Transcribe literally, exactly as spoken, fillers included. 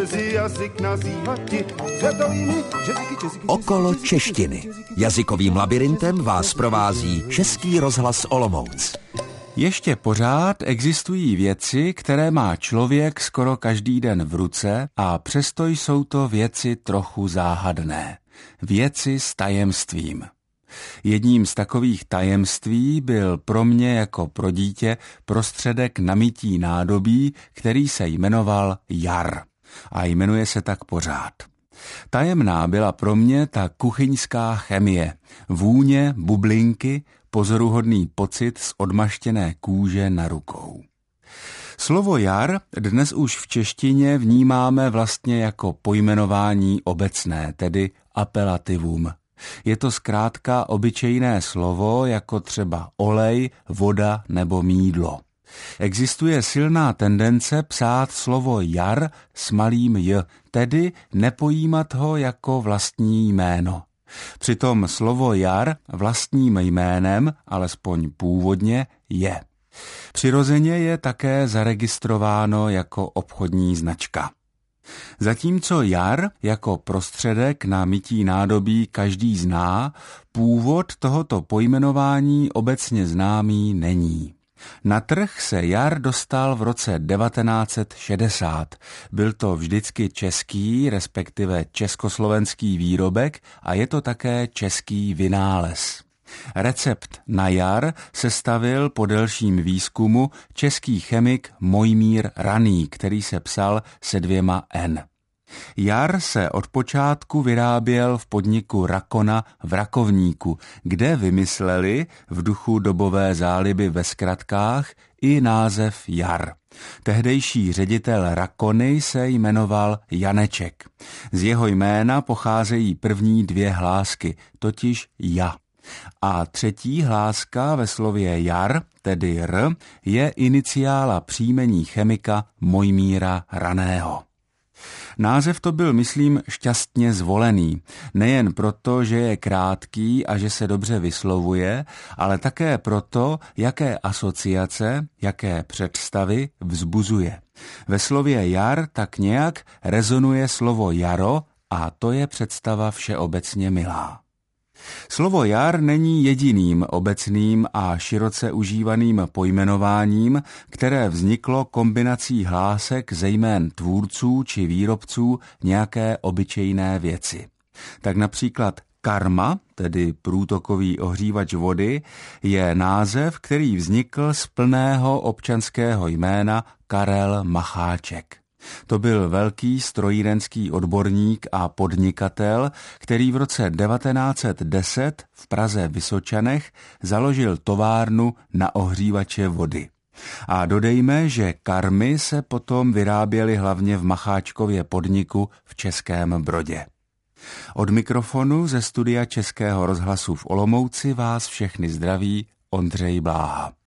cizí jazyk nazývati světovými jazyky, jazyky, Okolo češtiny. Jazykovým labirintem vás provází Český rozhlas Olomouc. Ještě pořád existují věci, které má člověk skoro každý den v ruce a přesto jsou to věci trochu záhadné. Věci s tajemstvím. Jedním z takových tajemství byl pro mě jako pro dítě prostředek na mytí nádobí, který se jmenoval jar. A jmenuje se tak pořád. Tajemná byla pro mě ta kuchyňská chemie, vůně, bublinky, pozoruhodný pocit z odmaštěné kůže na rukou. Slovo jar dnes už v češtině vnímáme vlastně jako pojmenování obecné, tedy apelativum. Je to zkrátka obyčejné slovo jako třeba olej, voda nebo mýdlo. Existuje silná tendence psát slovo jar s malým j, tedy nepojímat ho jako vlastní jméno. Přitom slovo jar vlastním jménem, alespoň původně, je. Přirozeně je také zaregistrováno jako obchodní značka. Zatímco jar jako prostředek na mytí nádobí každý zná, původ tohoto pojmenování obecně známý není. Na trh se jar dostal v roce devatenáct set šedesát. Byl to vždycky český, respektive československý výrobek a je to také český vynález. Recept na jar sestavil po delším výzkumu český chemik Mojmír Raný, který se psal se dvěma N. Jar se od počátku vyráběl v podniku Rakona v Rakovníku, kde vymysleli v duchu dobové záliby ve zkratkách i název jar. Tehdejší ředitel Rakony se jmenoval Janeček. Z jeho jména pocházejí první dvě hlásky, totiž ja. A třetí hláska ve slově jar, tedy r, je iniciála příjmení chemika Mojmíra Raného. Název to byl, myslím, šťastně zvolený, nejen proto, že je krátký a že se dobře vyslovuje, ale také proto, jaké asociace, jaké představy vzbuzuje. Ve slově jar tak nějak rezonuje slovo jaro a to je představa všeobecně milá. Slovo jar není jediným obecným a široce užívaným pojmenováním, které vzniklo kombinací hlásek ze jmén tvůrců či výrobců nějaké obyčejné věci. Tak například karma, tedy průtokový ohřívač vody, je název, který vznikl z plného občanského jména Karel Macháček. To byl velký strojírenský odborník a podnikatel, který v roce devatenáct set deset v Praze Vysočanech založil továrnu na ohřívače vody. A dodejme, že karmy se potom vyráběly hlavně v Macháčkově podniku v Českém Brodě. Od mikrofonu ze studia Českého rozhlasu v Olomouci vás všechny zdraví Ondřej Bláha.